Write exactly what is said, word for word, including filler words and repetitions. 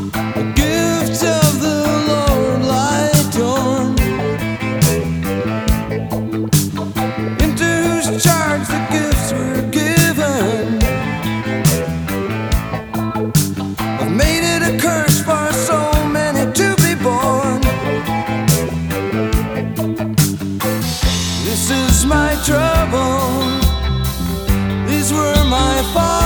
The gifts of the Lord lie torn, into whose charge the gifts were given. I've made it a curse for so many to be born. This is my trouble, these were my faults.